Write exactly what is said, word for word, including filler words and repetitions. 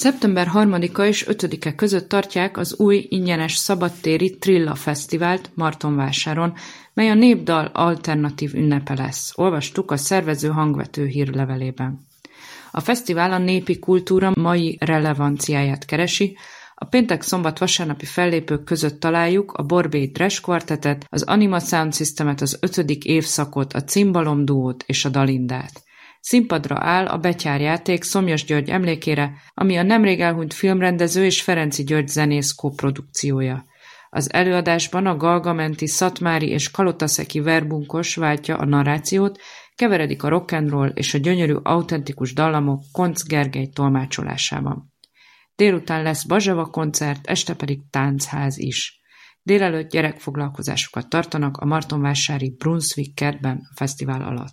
Szeptember harmadika és ötödike között tartják az új ingyenes szabadtéri Trilla Fesztivált Martonvásáron, mely a népdal alternatív ünnepe lesz, olvastuk a szervező hangvető hírlevelében. A fesztivál a népi kultúra mai relevanciáját keresi, a péntek-szombat-vasárnapi fellépők között találjuk a Borbély Trash Quartetet, az Anima Sound Systemet, az ötödik évszakot, a Cimbalom duót és a Dalindát. Színpadra áll a betyárjáték Szomjas György emlékére, ami a nemrég elhunyt filmrendező és Ferenczy György zenész koprodukciója. Az előadásban a Galgamenti, Szatmári és Kalotaszeki verbunkos váltja a narrációt, keveredik a rock'n'roll és a gyönyörű autentikus dallamok Koncz Gergely tolmácsolásában. Délután lesz Bazsava koncert, este pedig táncház is. Délelőtt gyerekfoglalkozásokat tartanak a martonvásári Brunswick kertben a fesztivál alatt.